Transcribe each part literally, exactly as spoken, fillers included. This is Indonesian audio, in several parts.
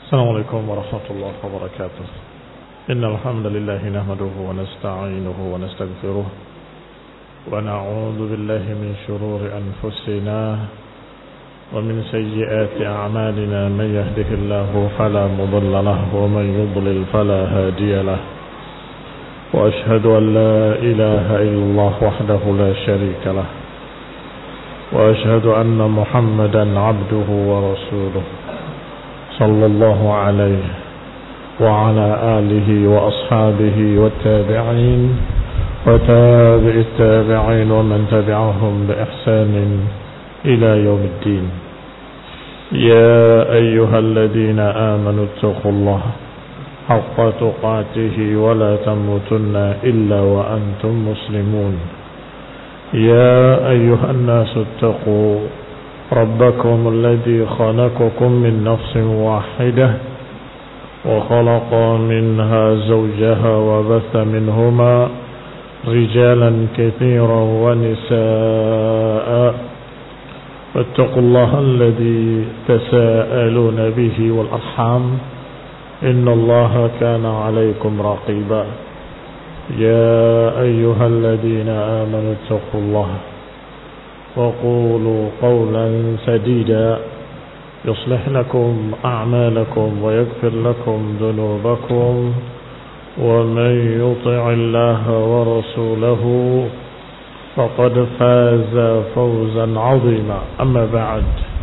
السلام عليكم ورحمة الله وبركاته. إن الحمد لله نحمده ونستعينه ونستغفره ونعوذ بالله من شرور أنفسنا ومن سيئات أعمالنا. من يهده الله فلا مضل له ومن يضلل فلا هادي له. وأشهد أن لا إله إلا الله وحده لا شريك له. وأشهد أن محمدا عبده ورسوله صلى الله عليه وعلى آله وأصحابه والتابعين وتابع التابعين ومن تبعهم بإحسان إلى يوم الدين. يا أيها الذين آمنوا اتقوا الله حق تقاته ولا تموتن إلا وأنتم مسلمون. يا أيها الناس اتقوا ربكم الذي خلقكم من نفس واحدة وخلق منها زوجها وبث منهما رجالا كثيرا ونساء. واتقوا الله الذي تساءلون به والأرحام إن الله كان عليكم رقيبا. يا أيها الذين آمنوا اتقوا الله وقولوا قولا سديدا يصلح لكم أعمالكم ويغفر لكم ذنوبكم ومن يطع الله ورسوله فقد فاز فوزا عظيما. أما بعد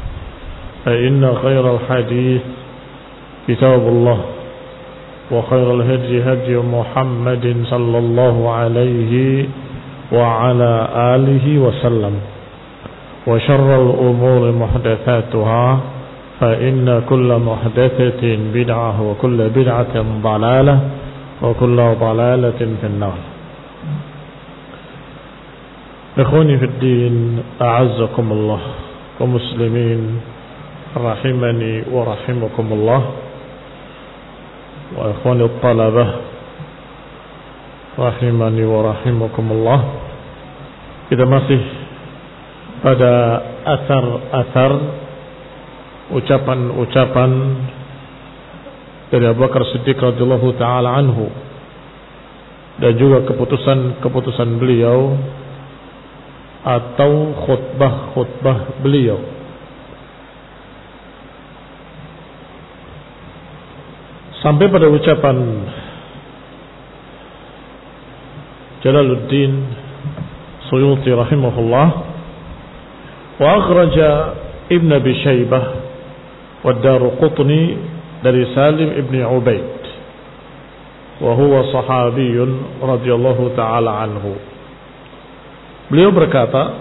فإن خير الحديث كتاب الله وخير الهدي هدي محمد صلى الله عليه وعلى آله وسلم. وشر الأمور محدثاتها فإن كل محدثة بدعة وكل بدعة ضلالة وكل ضلالة في النار. إخواني في الدين أعزكم الله ومسلمين رحمني ورحمكم الله. وإخواني الطلبة rahimani wa rahimakumullah. Kita masih pada asar-asar ucapan-ucapan dari Abu Bakar Siddiq radhiyallahu taala anhu dan juga keputusan-keputusan beliau atau khutbah-khutbah beliau. Sampai pada ucapan Jalaluddin Suyuti rahimahullah, wa akhraja Ibn Abi Shaybah wa Daruqutni dari Salim ibn Ubaid wa huwa sahabiyun radhiyallahu ta'ala anhu. Beliau berkata,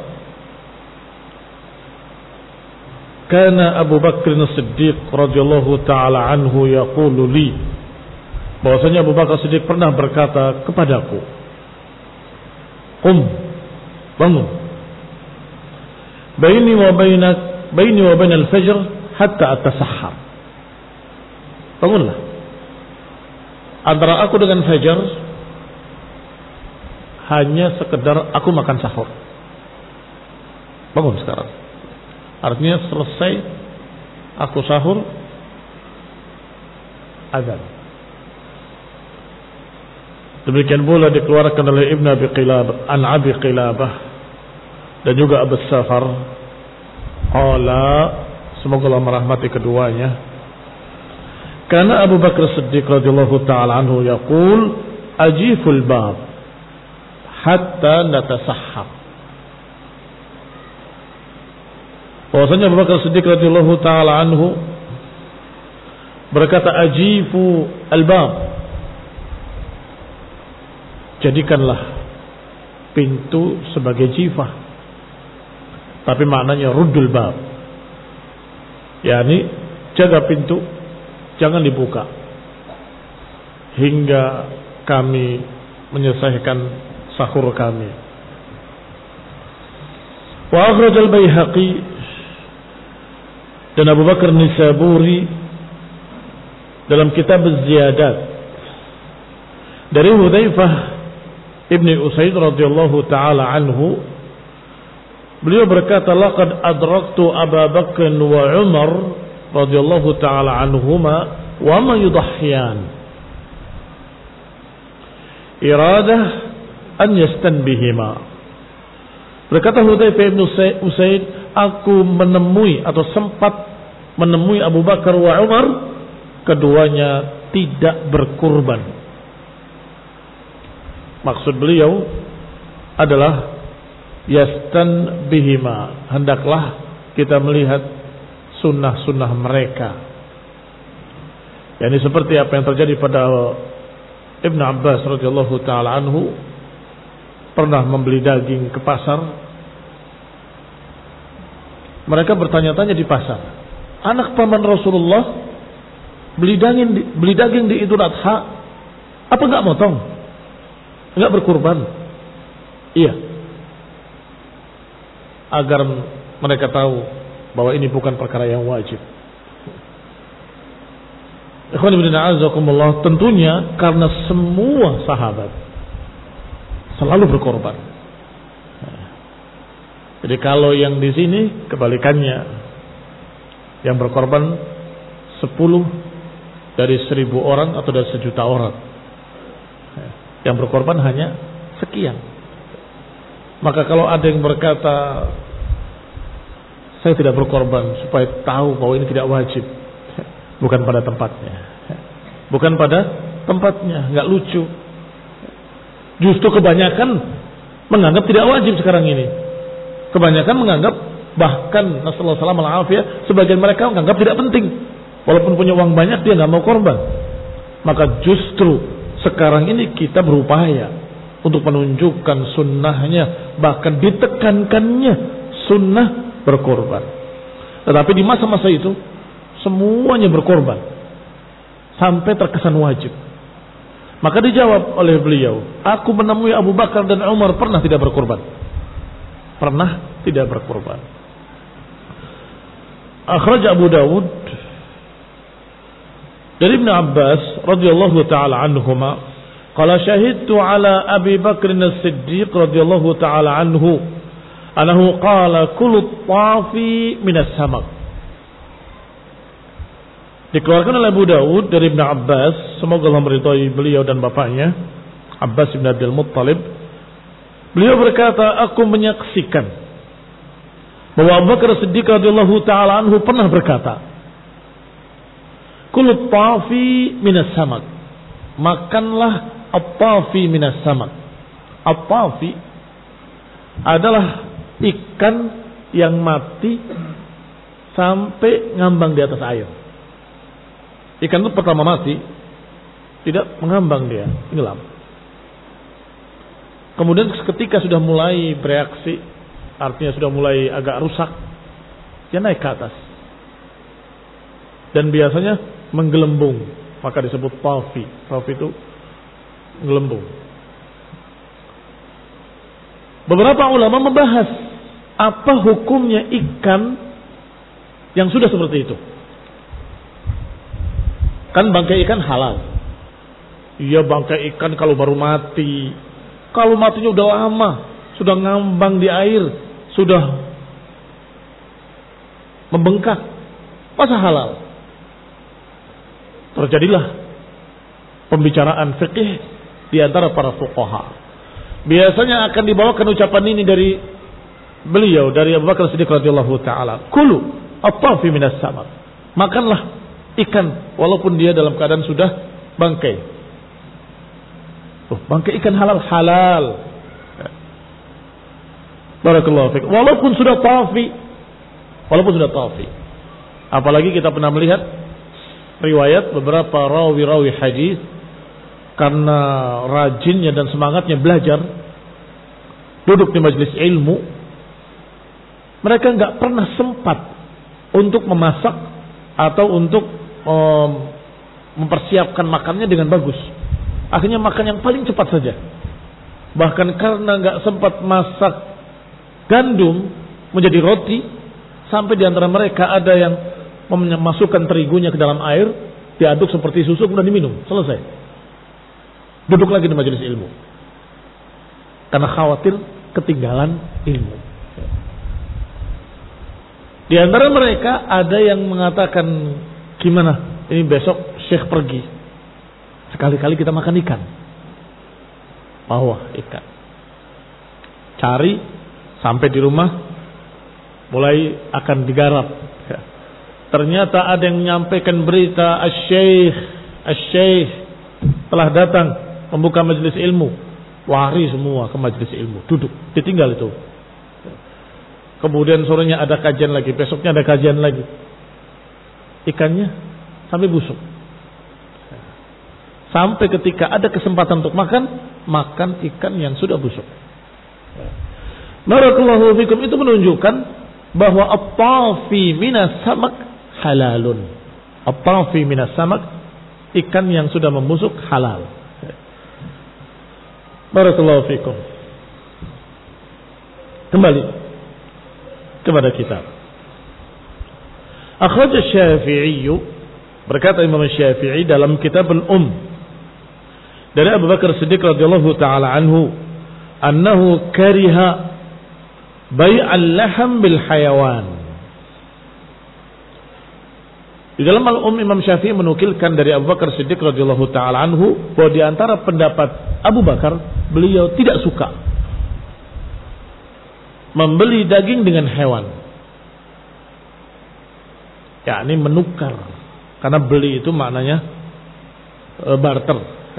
kana Abu Bakr As-Siddiq radhiyallahu ta'ala anhu yaqulu li, bahwasanya Abu Bakar Siddiq pernah berkata kepadaku, Qum, bangun. Baini wa bainak, baini wa bainal fajr hatta atasahhar. Bangunlah. Antara aku dengan fajar hanya sekedar aku makan sahur. Bangun sekarang. Artinya selesai aku sahur, azan. Demikian pula dikeluarkan oleh Ibn Abi Qilabah an Abi Qilabah dan juga Abu Safar. Qala, semoga Allah merahmati keduanya. Karena Abu Bakar Siddiq radhiyallahu ta'ala anhu yaqul ajiful bab hatta natasahhab. Bahwasanya Abu Bakar Siddiq radhiyallahu ta'ala anhu berkata ajifu al-bab, jadikanlah pintu sebagai jifah, tapi maknanya ruddul bab, yakni jaga pintu, jangan dibuka hingga kami menyelesaikan sahur kami. Wa akhraj al-Baihaqi dan Abu Bakar Nisaburi dalam kitab Az-Ziyadat dari Hudzaifah Ibn Usaid radhiyallahu ta'ala anhu, beliau berkata, laqad adraktu Abu Bakr wa Umar radhiyallahu ta'ala anhuma wa ma yudahhiyan. Iradah an yastanbihima. Berkata Hudzaifah bin Usaid, aku menemui atau sempat menemui Abu Bakar wa Umar, keduanya tidak berkurban. Maksud beliau adalah yastan bihima, hendaklah kita melihat sunnah-sunnah mereka. Yani seperti apa yang terjadi pada Ibn Abbas radhiyallahu taala anhu, pernah membeli daging ke pasar. Mereka bertanya-tanya di pasar, anak paman Rasulullah beli daging beli daging di Idul Adha, apa enggak motong? Enggak berkurban? Iya. Agar mereka tahu bahwa ini bukan perkara yang wajib. Ikhwan ibn a'azakumullah, tentunya karena semua sahabat selalu berkorban. Jadi kalau yang di sini kebalikannya, yang berkorban sepuluh dari seribu orang atau dari sejuta orang, yang berkorban hanya sekian. Maka kalau ada yang berkata saya tidak berkorban supaya tahu bahwa ini tidak wajib, bukan pada tempatnya, bukan pada tempatnya, nggak lucu. Justru kebanyakan menganggap tidak wajib sekarang ini. Kebanyakan menganggap, bahkan nasallahu alaihi wasallam, sebagian mereka menganggap tidak penting. Walaupun punya uang banyak, dia nggak mau korban. Maka justru sekarang ini kita berupaya untuk menunjukkan sunnahnya, bahkan ditekankannya sunnah berkorban. Tetapi di masa-masa itu semuanya berkorban sampai terkesan wajib. Maka dijawab oleh beliau, aku menemui Abu Bakar dan Umar pernah tidak berkorban. Pernah tidak berkorban. Akhraj Abu Dawud dari Ibn Abbas radhiyallahu taala anhuma, qala syahidtu ala Abi Bakr as-Siddiq radhiyallahu taala anhu annahu qala kullu tafi min as-samak. Dikeluarkan oleh Abu Dawud dari Ibn Abbas, semoga Allah meridhai beliau dan bapaknya Abbas bin Abdul Muttalib. Beliau berkata, aku menyaksikan bahwa Abu Bakar Siddiq radhiyallahu taala anhu pernah berkata, kullu tafi minas samak, makanlah at-tafi minas samak. At-tafi adalah ikan yang mati sampai ngambang di atas air. Ikan itu pertama mati, tidak mengambang dia, tenggelam. Kemudian ketika sudah mulai bereaksi, artinya sudah mulai agak rusak, dia naik ke atas. Dan biasanya menggelembung, maka disebut tafi. Tafi itu menggelembung. Beberapa ulama membahas apa hukumnya ikan yang sudah seperti itu. Kan bangkai ikan halal. Iya, bangkai ikan kalau baru mati, kalau matinya udah lama, sudah ngambang di air, sudah membengkak, masa halal? Terjadilah pembicaraan fikih di antara para fuqaha. Biasanya akan dibawakan ucapan ini dari beliau, dari Abu Bakar Siddiq radhiyallahu taala, kulu at-tafi minas samak. Makanlah ikan walaupun dia dalam keadaan sudah bangkai. Oh, bangkai ikan halal, halal. Barakallahu fiik. Walaupun sudah tafi, walaupun sudah tafi. Apalagi kita pernah melihat riwayat beberapa rawi-rawi hadis, karena rajinnya dan semangatnya belajar, duduk di majelis ilmu, mereka nggak pernah sempat untuk memasak atau untuk um, mempersiapkan makannya dengan bagus. Akhirnya makan yang paling cepat saja. Bahkan karena nggak sempat masak gandum menjadi roti, sampai di antara mereka ada yang memasukkan terigunya ke dalam air, diaduk seperti susu kemudian diminum, selesai. Duduk lagi di majelis ilmu karena khawatir ketinggalan ilmu. Di antara mereka ada yang mengatakan, gimana ini besok Syekh pergi. Sekali-kali kita makan ikan. Bawa ikan. Cari sampai di rumah mulai akan digarap. Ternyata ada yang menyampaikan berita Asy-Syaikh Asy-Syaikh telah datang membuka majelis ilmu. Lari semua ke majelis ilmu, duduk, ditinggal itu. Kemudian sorenya ada kajian lagi, besoknya ada kajian lagi. Ikannya sampai busuk. Sampai ketika ada kesempatan untuk makan, makan ikan yang sudah busuk. Barakallahu fikum, itu menunjukkan bahwa at-tafi minas samak halalun. At-tafi minas samak, ikan yang sudah membusuk halal. Barakallahu fikum. Kembali kepada kitab. Akhraj Asy-Syafi'i, berkata Imam Syafi'i dalam kitab Al-Umm dari Abu Bakar Siddiq radhiyallahu taala anhu, annahu kariha bai'al laham bil hayawan. Di dalam Al-Umm Imam Syafi'i menukilkan dari Abu Bakar Siddiq radhiyallahu taala anhu bahwa di antara pendapat Abu Bakar, beliau tidak suka membeli daging dengan hewan. Yakni menukar. Karena beli itu maknanya e, barter.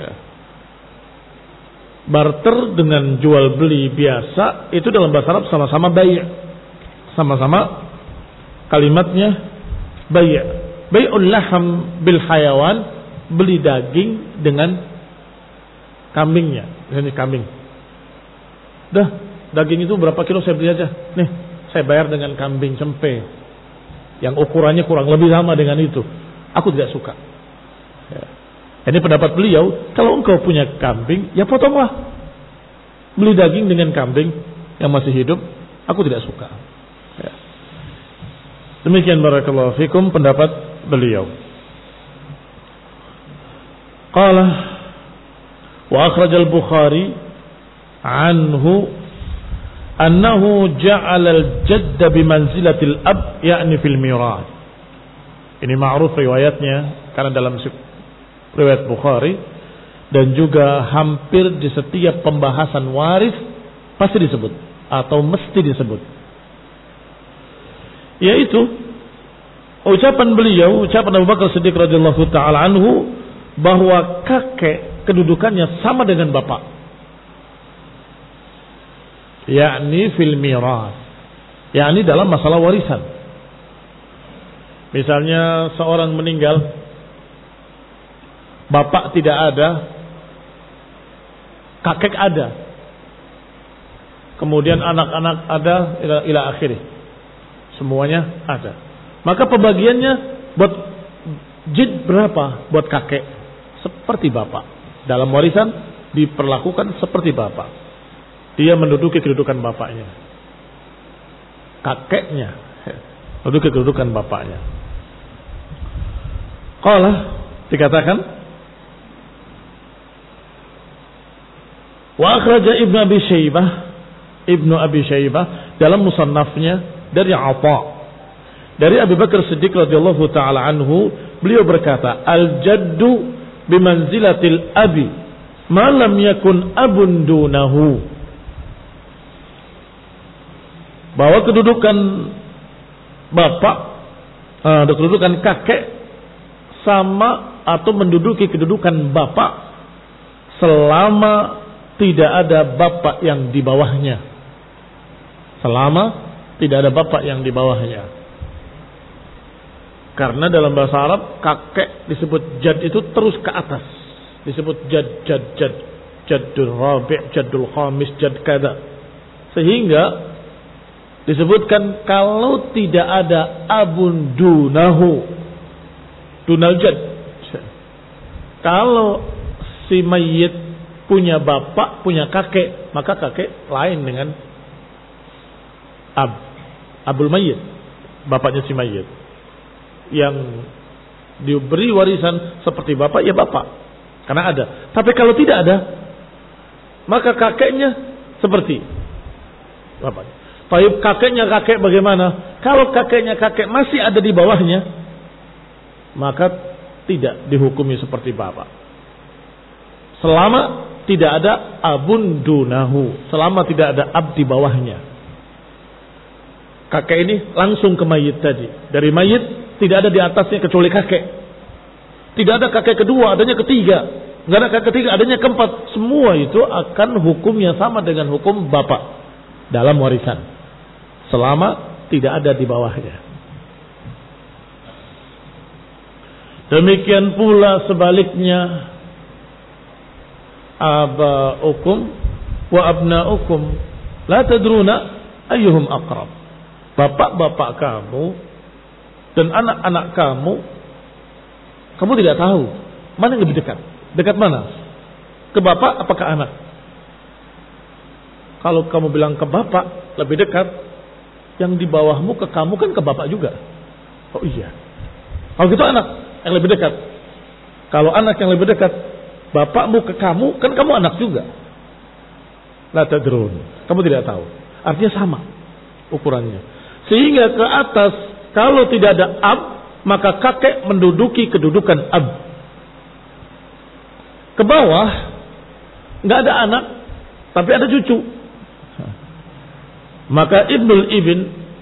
Barter dengan jual beli biasa itu dalam bahasa Arab sama-sama bai'. Sama-sama kalimatnya bai'. Bai'ul laham bil hayawan, beli daging dengan kambingnya. Ini kambing. Dah, daging itu berapa kilo saya beli aja. Nih, saya bayar dengan kambing cempe yang ukurannya kurang lebih sama dengan itu. Aku tidak suka. Ya. Ini pendapat beliau, kalau engkau punya kambing, ya potonglah. Beli daging dengan kambing yang masih hidup, aku tidak suka. Ya. Demikian barakallahu fikum pendapat beliau. Qala wa akhraj al-Bukhari anhu annahu ja'ala al-jadd bi manzilatil ab, yakni fil mirath. Ini ma'ruf riwayatnya karena dalam riwayat Bukhari dan juga hampir di setiap pembahasan waris pasti disebut atau mesti disebut. Yaitu ucapan beliau, ucapan Abu Bakar Siddiq radhiyallahu taala anhu bahwa kakek kedudukannya sama dengan bapak. Yakni fil miras. Yakni dalam masalah warisan. Misalnya seorang meninggal, bapak tidak ada, kakek ada. Kemudian anak-anak ada ila, ila akhirih. Semuanya ada. Maka pembagiannya buat jid berapa buat kakek? Seperti bapak. Dalam warisan diperlakukan seperti bapak. Dia menduduki kedudukan bapaknya. Kakeknya menduduki kedudukan bapaknya. Qala, dikatakan wa akhraja Ibnu Abi Syaibah, Ibnu Abi Syaibah dalam musannafnya dari Atha dari Abu Bakar Siddiq radhiyallahu taala anhu, beliau berkata, al-jaddu bimanzilatil abi ma lam yakun abun dunahu. Bahwa kedudukan bapak, uh, kedudukan kakek sama atau menduduki kedudukan bapak selama tidak ada bapak yang di bawahnya. Selama tidak ada bapak yang di bawahnya. Karena dalam bahasa Arab kakek disebut jad itu terus ke atas. Disebut jad, jad, jad. Jaddul rabi', jaddul khamis, jad kada. Sehingga disebutkan kalau tidak ada abun dunahu, dunal jad. Kalau si mayit punya bapak, punya kakek, maka kakek lain dengan ab, abul mayit, bapaknya si mayit. Yang diberi warisan seperti bapak, ya bapak, karena ada. Tapi kalau tidak ada, maka kakeknya seperti bapak. Tapi kakeknya kakek bagaimana? Kalau kakeknya kakek masih ada di bawahnya, maka tidak dihukumi seperti bapak. Selama tidak ada abun dunahu, selama tidak ada ab di bawahnya. Kakek ini langsung ke mayit tadi. Dari mayit tidak ada di atasnya kecuali kakek. Tidak ada kakek kedua, adanya ketiga. Tidak ada kakek ketiga, adanya keempat. Semua itu akan hukumnya sama dengan hukum bapak dalam warisan. Selama tidak ada di bawahnya. Demikian pula sebaliknya, abaukum wa abnaukum la tadruna ayyuhum aqrab. Bapak-bapak kamu dan anak-anak kamu, kamu tidak tahu mana yang lebih dekat. Dekat mana? Ke bapak apa ke anak? Kalau kamu bilang ke bapak lebih dekat, yang di bawahmu ke kamu kan ke bapak juga. Oh iya. Kalau gitu anak yang lebih dekat. Kalau anak yang lebih dekat, bapakmu ke kamu, kan kamu anak juga. La tadrun. Kamu tidak tahu. Artinya sama ukurannya. Sehingga ke atas, kalau tidak ada ab, maka kakek menduduki kedudukan ab. Ke bawah, nggak ada anak, tapi ada cucu. Maka ibnul ibn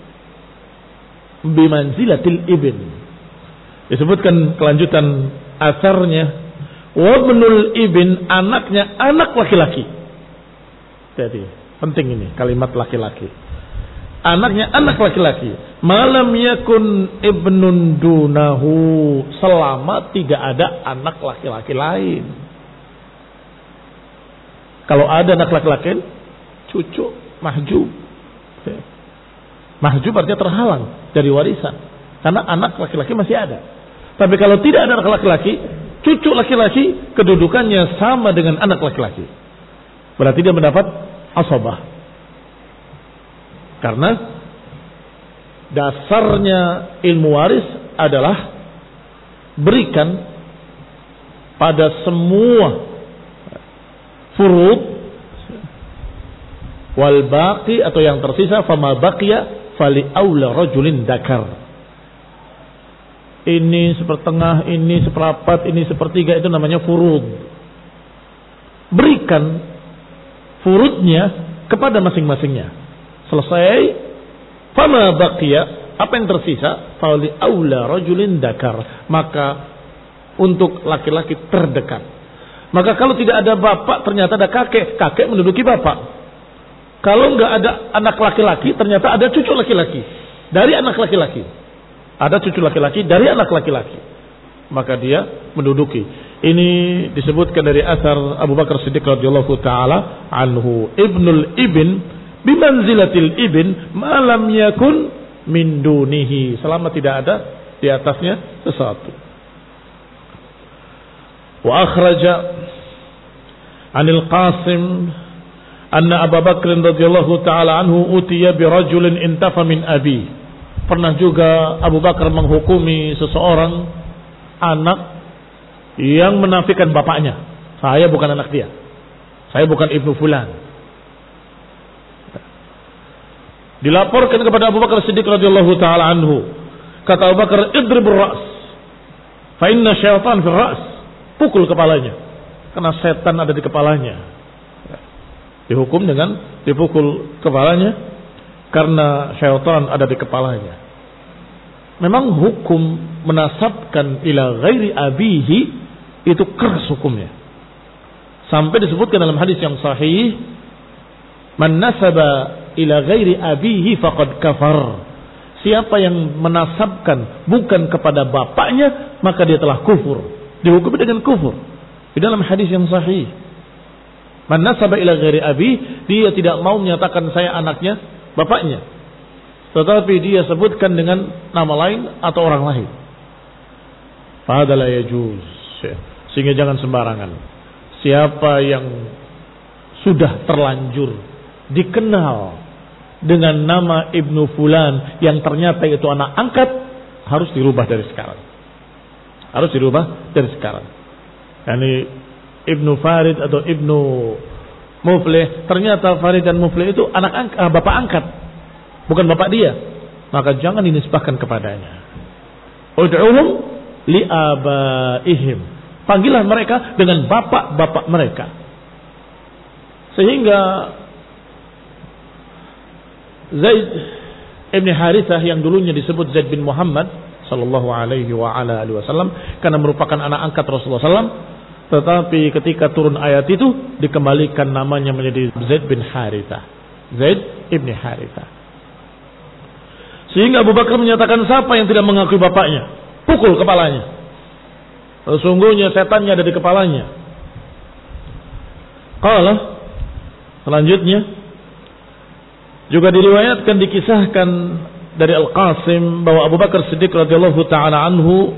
bimanzilatil ibn. Disebutkan kelanjutan asarnya, wabnul ibn, anaknya anak laki-laki. Jadi penting ini kalimat laki-laki. Anaknya anak laki-laki. Malam yakun ibnun dunahu, selama tidak ada anak laki-laki lain. Kalau ada anak laki-laki, cucu mahjub. Mahjub artinya terhalang dari warisan, karena anak laki-laki masih ada. Tapi kalau tidak ada anak laki-laki, cucu laki-laki kedudukannya sama dengan anak laki-laki. Berarti dia mendapat asabah. Karena dasarnya ilmu waris adalah berikan pada semua furud wal baqi, atau yang tersisa, fama baqiya fali aula rajulin dakar. Ini sepertengah, ini seperempat, ini sepertiga, itu namanya furud. Berikan furudnya kepada masing-masingnya. Selesai, fama baqiya, apa yang tersisa, fali aula rajulin dakar, maka untuk laki-laki terdekat. Maka kalau tidak ada bapak, ternyata ada kakek, kakek menduduki bapak. Kalau nggak ada anak laki-laki, ternyata ada cucu laki-laki dari anak laki-laki. Ada cucu laki-laki dari anak laki-laki. Maka dia menduduki. Ini disebutkan dari asar Abu Bakar Siddiq radhiyallahu taala anhu, ibnul ibn bimanzilatil ibn ma lam yakun min dunihi, selama tidak ada di atasnya sesuatu. Wa akhraja anil Qasim anna Abu Bakr radhiyallahu taala anhu utiya bi rajulin intafa min abi. Pernah juga Abu Bakar menghukumi seseorang anak yang menafikan bapaknya. Saya bukan anak dia. Saya bukan ibnu fulan. Dilaporkan kepada Abu Bakar Siddiq radhiyallahu taala anhu. Kata Abu Bakar, idribur ra's. Fa inna syaitan fil ra's. Pukul kepalanya. Karena setan ada di kepalanya. Dihukum dengan dipukul kepalanya karena syaitan ada di kepalanya. Memang hukum menasabkan ila ghairi abihi itu keras hukumnya. Sampai disebutkan dalam hadis yang sahih, man nasaba ila ghairi abihi faqad kafar. Siapa yang menasabkan bukan kepada bapaknya, maka dia telah kufur. Dihukumi dengan kufur. Di dalam hadis yang sahih, man nasaba ila ghairi abi, dia tidak mau menyatakan saya anaknya bapaknya, tetapi dia sebutkan dengan nama lain atau orang lain. Fahadha la yajuz. Sehingga jangan sembarangan. Siapa yang sudah terlanjur dikenal dengan nama Ibnu Fulan yang ternyata itu anak angkat, harus dirubah dari sekarang. Harus dirubah dari sekarang. Yani Ibnu Farid atau Ibnu Muflih, ternyata Farid dan Muflih itu anak angkat, bapak angkat, bukan bapak dia. Maka jangan dinisbahkan kepadanya. Ud'uhum li abaihim. Panggillah mereka dengan bapak-bapak mereka. Sehingga Zaid ibn Harithah yang dulunya disebut Zaid bin Muhammad sallallahu alaihi wa ala alihi wasallam karena merupakan anak angkat Rasulullah sallallahu alaihi wasallam, tetapi ketika turun ayat itu dikembalikan namanya menjadi Zaid bin Harithah. Zaid ibn Harithah. Sehingga Abu Bakar menyatakan, siapa yang tidak mengakui bapaknya, pukul kepalanya. Sesungguhnya setannya ada di kepalanya. Qala, selanjutnya juga diriwayatkan, dikisahkan dari Al-Qasim bahwa Abu Bakar Siddiq radhiyallahu taala anhu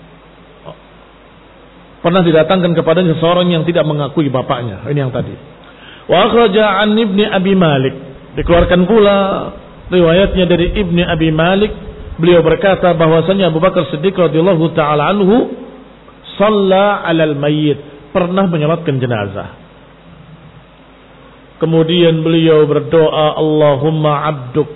pernah didatangkan kepadanya seseorang yang tidak mengakui bapaknya. Ini yang tadi. Wa akhraja an Ibni Abi Malik, dikeluarkan pula riwayatnya dari Ibni Abi Malik, beliau berkata bahwasanya Abu Bakar Siddiq radhiyallahu taala anhu shalla 'alal mayyit, pernah menyolatkan jenazah. Kemudian beliau berdoa, Allahumma abduk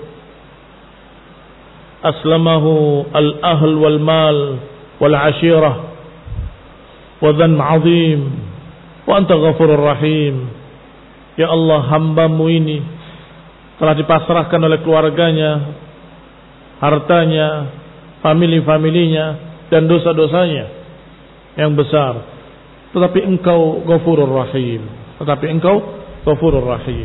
aslamahu al-ahl wal mal wal ashirah wa dhan azim wa anta ghafurur rahim. Ya Allah, hambamu ini telah dipasrahkan oleh keluarganya, hartanya, famili-familinya, dan dosa-dosanya yang besar. Tetapi engkau ghafurur rahim. Tetapi engkau Ghafurur Rahim.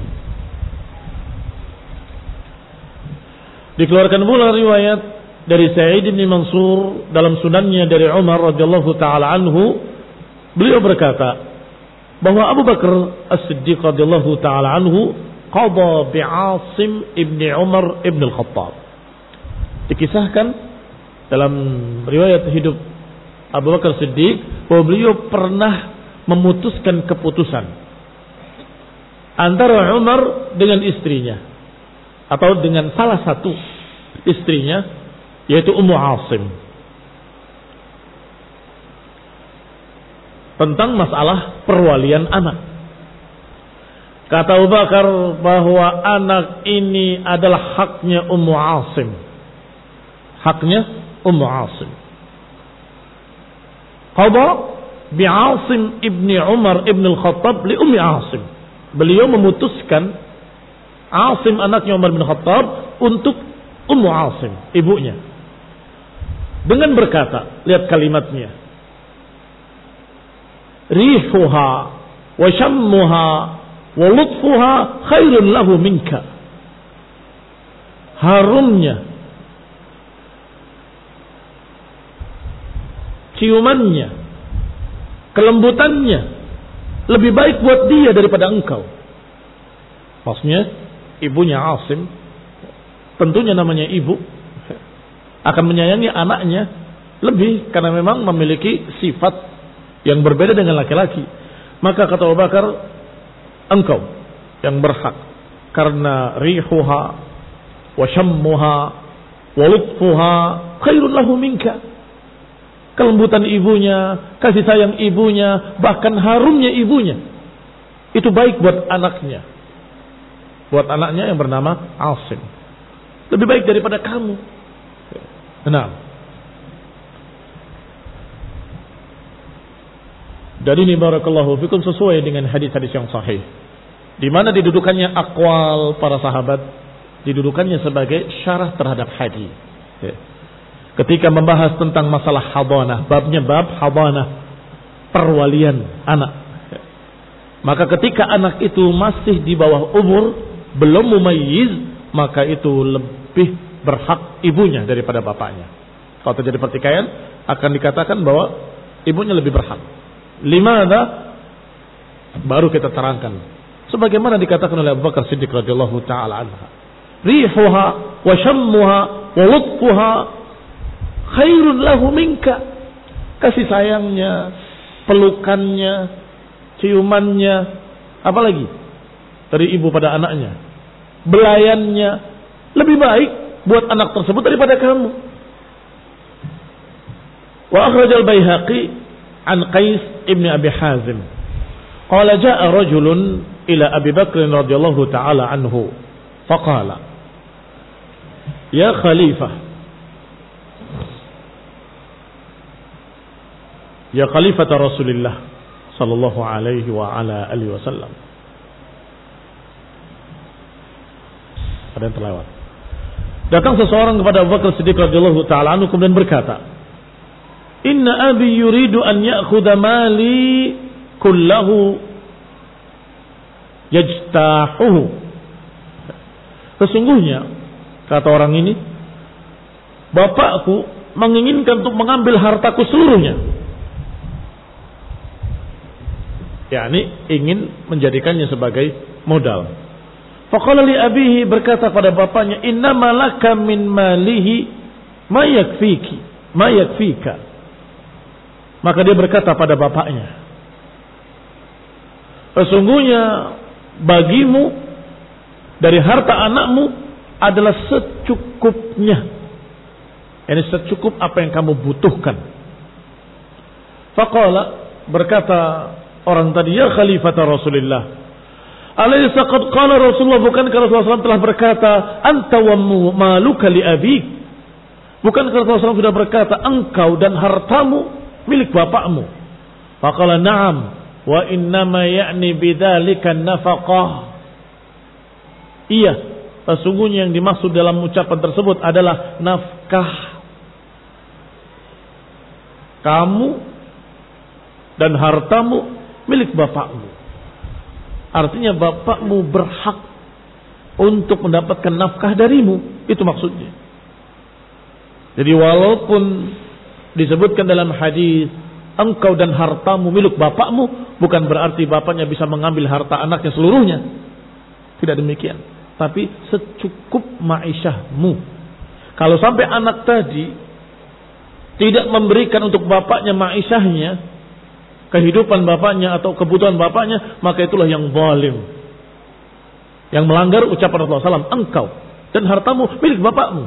Dikeluarkan pula riwayat dari Sa'id bin Mansur dalam sunannya dari Umar radhiyallahu taala anhu, beliau berkata bahwa Abu Bakar As-Siddiq radhiyallahu taala anhu qada bi Asim ibn Umar ibn Al-Khattab. Dikisahkan dalam riwayat hidup Abu Bakar Siddiq bahwa beliau pernah memutuskan keputusan antara Umar dengan istrinya, atau dengan salah satu istrinya, yaitu Ummu Asim, tentang masalah perwalian anak. Kata Abu Bakar bahwa anak ini adalah haknya Ummu Asim. Haknya Ummu Asim. Qada bi Asim ibni Umar ibn Al-Khattab li Ummi Asim. Beliau memutuskan Asim anaknya Umar bin Khattab untuk Ummu Asim, ibunya, dengan berkata, lihat kalimatnya, rihuha wa shammuha wa lutfuha khairun lahu minka. Harumnya, ciumannya, kelembutannya lebih baik buat dia daripada engkau. Maksudnya ibunya Asim, tentunya namanya ibu, akan menyayangi anaknya lebih karena memang memiliki sifat yang berbeda dengan laki-laki. Maka kata Abu Bakar, engkau yang berhak, karena rihuha wa shammuha wa lutfuha khairun lahu minka. Kelembutan ibunya, kasih sayang ibunya, bahkan harumnya ibunya, itu baik buat anaknya. Buat anaknya yang bernama Asim. Lebih baik daripada kamu. Nah, dan ini barakallahu fikum sesuai dengan hadis-hadis yang sahih, di mana didudukannya aqwal para sahabat, didudukannya sebagai syarah terhadap hadis. Ketika membahas tentang masalah hadanah, babnya bab hadanah, perwalian anak. Maka ketika anak itu masih di bawah umur, belum mumayyiz, maka itu lebih berhak ibunya daripada bapaknya. Kalau terjadi pertikaian, akan dikatakan bahwa ibunya lebih berhak. Limana? Baru kita terangkan. Sebagaimana dikatakan oleh Abu Bakar Siddiq radhiyallahu taala anha, rihuha wa shammuha wa lutfuha khairun lahu minka. Kasih sayangnya, pelukannya, ciumannya, apalagi dari ibu pada anaknya, belayannya lebih baik buat anak tersebut daripada kamu. Wa akhrajal Baihaqi an Qais ibn Abi Hazim qala jaa rajulun ila Abi Bakr radhiyallahu taala anhu faqala ya khalifah ya khalifata Rasulillah sallallahu alaihi wa ala alihi wasallam. Ada yang terlewat. Datang seseorang kepada Abu Bakar Siddiq radhiyallahu taala anhu kemudian berkata, "Inna abi yuridu an ya'khudha mali kullahu yajtahuhu." Sesungguhnya, kata orang ini, bapakku menginginkan untuk mengambil hartaku seluruhnya. yakni ingin menjadikannya sebagai modal. Faqala li abihi, berkata pada bapaknya, innama laka min malihi ma yakfiki ma yakfika. Maka dia berkata pada bapaknya, sesungguhnya bagimu dari harta anakmu adalah secukupnya, ini secukup apa yang kamu butuhkan. Faqala, berkata orang tadi, ya khalifata Rasulullah, alaysa qad qala Rasulullah, bukankah Rasulullah shallallahu alaihi wasallam telah berkata, anta wa maluka li abik, bukankah Rasulullah shallallahu alaihi wasallam sudah berkata, engkau dan hartamu milik bapakmu. Faqala na'am wa innama ya'ni bidzalika nafaqah. Iya, sesungguhnya yang dimaksud dalam ucapan tersebut adalah nafkah. Kamu dan hartamu milik bapakmu. Artinya bapakmu berhak untuk mendapatkan nafkah darimu. Itu maksudnya. Jadi walaupun disebutkan dalam hadis engkau dan hartamu milik bapakmu, bukan berarti bapaknya bisa mengambil harta anaknya seluruhnya. Tidak demikian. Tapi secukup ma'isyahmu. Kalau sampai anak tadi tidak memberikan untuk bapaknya ma'isyahnya, kehidupan bapaknya atau kebutuhan bapaknya, maka itulah yang zalim, yang melanggar ucapan Rasulullah shallallahu alaihi wasallam, engkau dan hartamu milik bapakmu.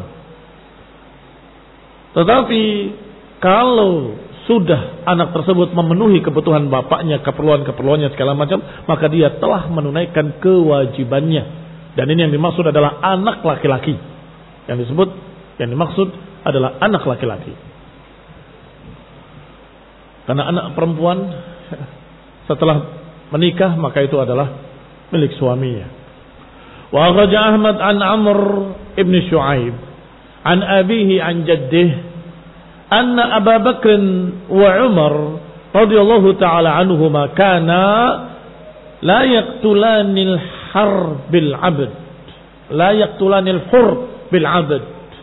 Tetapi kalau sudah anak tersebut memenuhi kebutuhan bapaknya, keperluan-keperluannya segala macam, maka dia telah menunaikan kewajibannya. Dan ini yang dimaksud adalah anak laki-laki. Yang disebut, yang dimaksud adalah anak laki-laki. Karena anak perempuan setelah menikah maka itu adalah milik suaminya. Wa akhraja Ahmad an Amr ibn Shu'aib an abihi an jaddih anna Abu Bakr wa Umar radhiyallahu ta'ala anhuma kana la yaqtulanil har bil 'abd la yaqtulanil hur bil 'abd.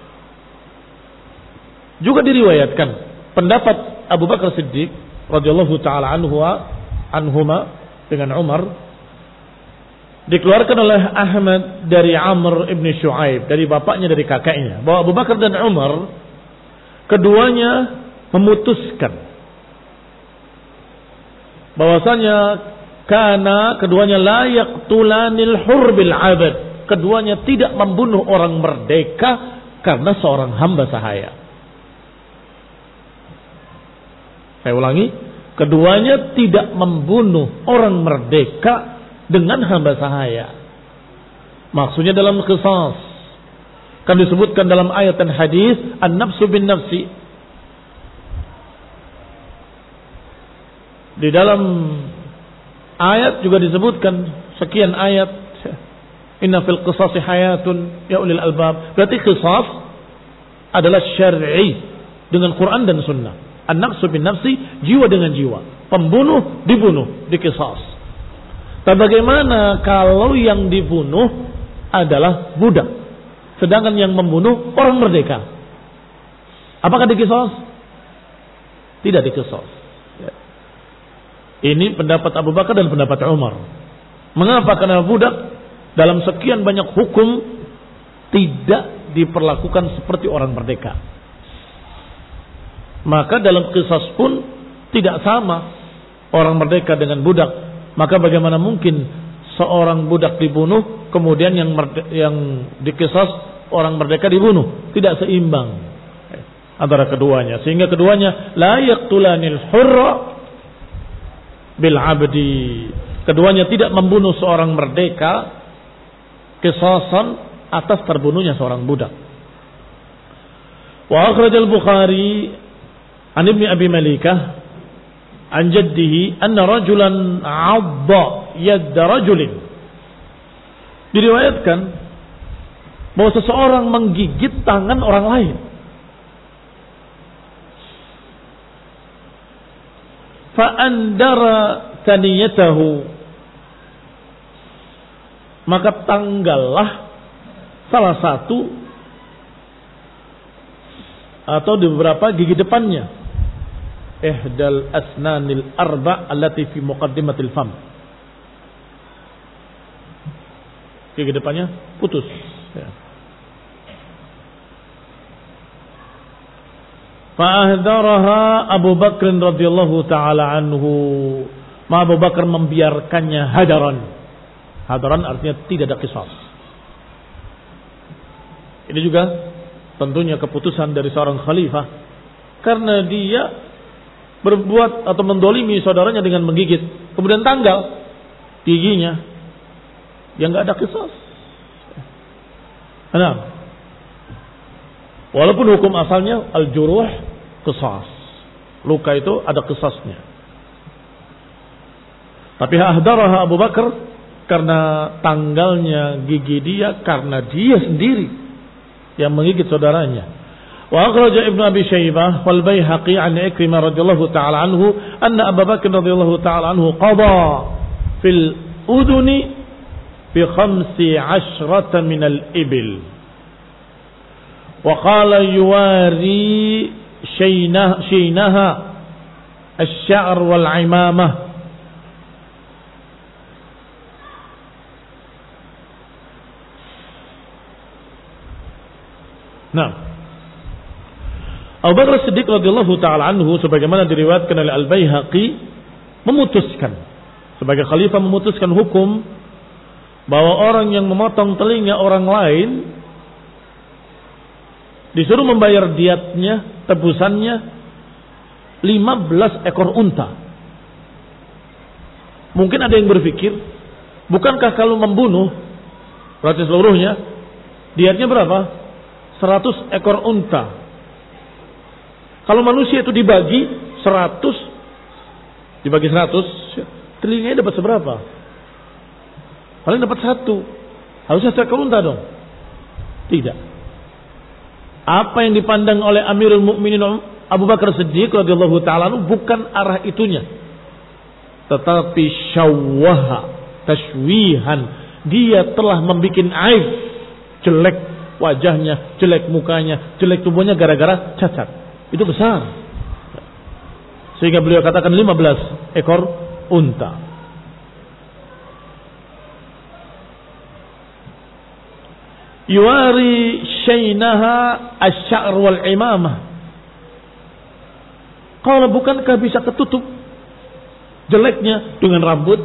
Juga diriwayatkan pendapat Abu Bakar Siddiq radhiyallahu taala anhu anhuma dengan Umar, dikeluarkan oleh Ahmad dari Amr ibn Shu'aib, dari bapaknya, dari kakaknya, bahwa Abu Bakar dan Umar keduanya memutuskan bahwasanya karena keduanya la yaqtulanil hur bil 'abd, keduanya tidak membunuh orang merdeka karena seorang hamba sahaya. Saya ulangi, keduanya tidak membunuh orang merdeka dengan hamba sahaya. Maksudnya dalam qisas. Kan disebutkan dalam ayat dan hadis, an-nafsu bin nafsi. Di dalam ayat juga disebutkan sekian ayat, inna fil qisasi hayatun ya ulil albab. Berarti qisas adalah syar'i dengan Quran dan Sunnah. An-nafsu bin nafsi, jiwa dengan jiwa. Pembunuh dibunuh, dikisas. Tapi bagaimana kalau yang dibunuh adalah budak, sedangkan yang membunuh orang merdeka? Apakah dikisas? Tidak dikisas. Ini pendapat Abu Bakar dan pendapat Umar. Mengapa? Karena budak dalam sekian banyak hukum tidak diperlakukan seperti orang merdeka. Maka dalam qisas pun tidak sama orang merdeka dengan budak. Maka bagaimana mungkin seorang budak dibunuh kemudian yang merde- yang dikisas orang merdeka dibunuh? Tidak seimbang antara keduanya. Sehingga keduanya la yaqtulanil hurra bil 'abdi. Keduanya tidak membunuh seorang merdeka qisasan atas terbunuhnya seorang budak. Wa akhrajal Bukhari an Ibnu Abi Malikah an jaddihi anna rajulan 'adda yad rajulin. Diriwayatkan bahwa seseorang menggigit tangan orang lain. Fa andara taniyatahu, maka tanggallah salah satu atau di beberapa gigi depannya, ihdal asnanil arba' allati fi muqaddimatil fam. Gigi depannya putus. Ya. Fa'ahdaraha Abu Bakr radhiyallahu ta'ala anhu. Ma Abu Bakar membiarkannya hadaran. Hadaran artinya tidak ada qisas. Ini juga tentunya keputusan dari seorang khalifah, karena dia berbuat atau mendolimi saudaranya dengan menggigit, kemudian tanggal giginya, yang nggak ada qisas. Nah, walaupun hukum asalnya al-juruh qisas, luka itu ada qisasnya, tapi ahdaraha Abu Bakar karena tanggalnya gigi dia, karena dia sendiri yang menggigit saudaranya. Wa akhraja Ibnu Abi Syaibah wal Baihaqi an Ikrimah radhiyallahu ta'ala anhu anna Abu Bakar radhiyallahu ta'ala anhu qada fil uduni bi khamsi ashrata min al ibil wa qala yuwari shaynaha shaynaha asy-sya'r wal 'imamah. Nah, Abu Bakar Siddiq radhiyallahu ta'ala anhu sebagaimana diriwayatkan oleh Al-Baihaqi memutuskan, sebagai khalifah memutuskan hukum bahwa orang yang memotong telinga orang lain disuruh membayar diatnya, tebusannya lima belas ekor unta. Mungkin ada yang berpikir, bukankah kalau membunuh berarti seluruhnya diatnya berapa? seratus ekor unta. Kalau manusia itu dibagi seratus, dibagi seratus, telinganya dapat seberapa? Paling dapat satu. Harusnya satu ekor unta dong. Tidak. Apa yang dipandang oleh Amirul Mukminin Abu Bakar Siddiq radhiyallahu ta'ala bukan arah itunya, tetapi syawwaha, tashwihan. Dia telah membuat aib, jelek wajahnya, jelek mukanya, jelek tubuhnya gara-gara cacat. Itu besar. Sehingga beliau katakan lima belas ekor unta. Yuwari shaynaha asy-sya'r wal 'imamah. Kalau bukankah bisa ketutup jeleknya dengan rambut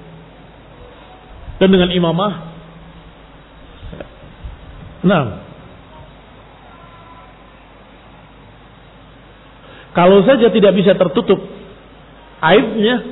dan dengan imamah? Nah, kalau saja tidak bisa tertutup aibnya,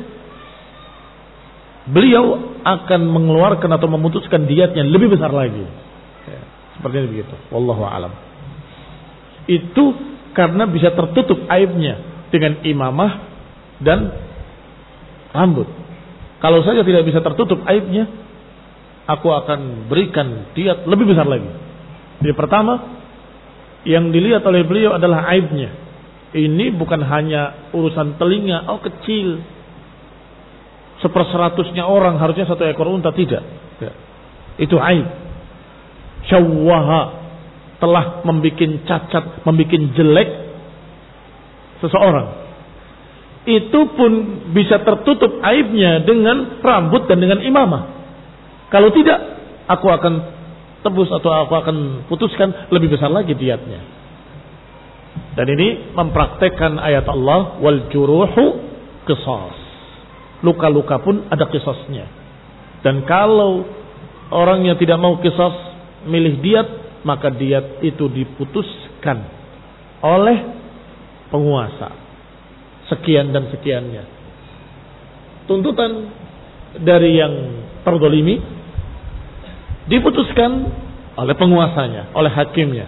beliau akan mengeluarkan atau memutuskan diatnya lebih besar lagi. Ya, seperti ini begitu. Wallahu a'lam. Itu karena bisa tertutup aibnya dengan imamah dan rambut. Kalau saja tidak bisa tertutup aibnya, aku akan berikan diat lebih besar lagi. Jadi pertama, yang dilihat oleh beliau adalah aibnya. Ini bukan hanya urusan telinga, oh kecil, seperseratusnya orang harusnya satu ekor unta, tidak. Ya. Itu aib. Syawwaha, telah membuat cacat, membuat jelek seseorang. Itu pun bisa tertutup aibnya dengan rambut dan dengan imamah. Kalau tidak, aku akan tebus atau aku akan putuskan lebih besar lagi diatnya. Dan ini mempraktekkan ayat Allah, wal juruhu qisas. Luka-luka pun ada qisasnya. Dan kalau orang yang tidak mau qisas milih diat, maka diat itu diputuskan oleh penguasa. Sekian dan sekiannya. Tuntutan dari yang terzalimi diputuskan oleh penguasanya, oleh hakimnya.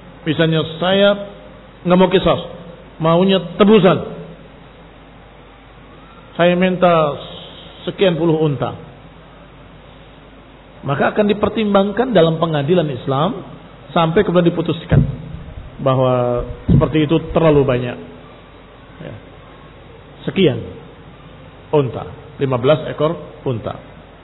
Misalnya saya nggak mau qisas, maunya tebusan. saya minta sekian puluh unta. Maka akan dipertimbangkan dalam pengadilan Islam sampai kemudian diputuskan bahwa seperti itu terlalu banyak. Ya. Sekian unta, lima belas ekor unta.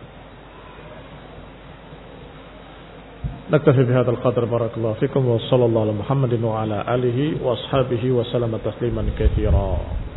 Naktafi bihadzal qadar, barakallahu fikum wa sallallahu ala Muhammadin wa ala alihi wa ashabihi wa sallama tasliman katsira.